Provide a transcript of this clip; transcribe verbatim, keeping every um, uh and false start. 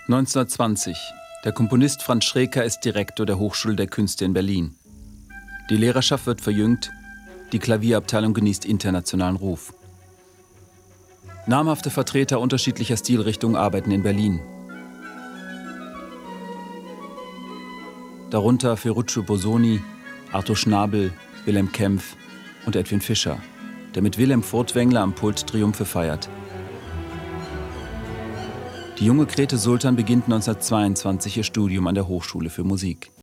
neunzehnhundertzwanzig. Der Komponist Franz Schreker ist Direktor der Hochschule der Künste in Berlin. Die Lehrerschaft wird verjüngt, die Klavierabteilung genießt internationalen Ruf. Namhafte Vertreter unterschiedlicher Stilrichtungen arbeiten in Berlin. Darunter Ferruccio Bosoni, Arthur Schnabel, Wilhelm Kempff und Edwin Fischer, der mit Wilhelm Furtwängler am Pult Triumphe feiert. Die junge Grete Sultan beginnt neunzehnhundertzweiundzwanzig ihr Studium an der Hochschule für Musik.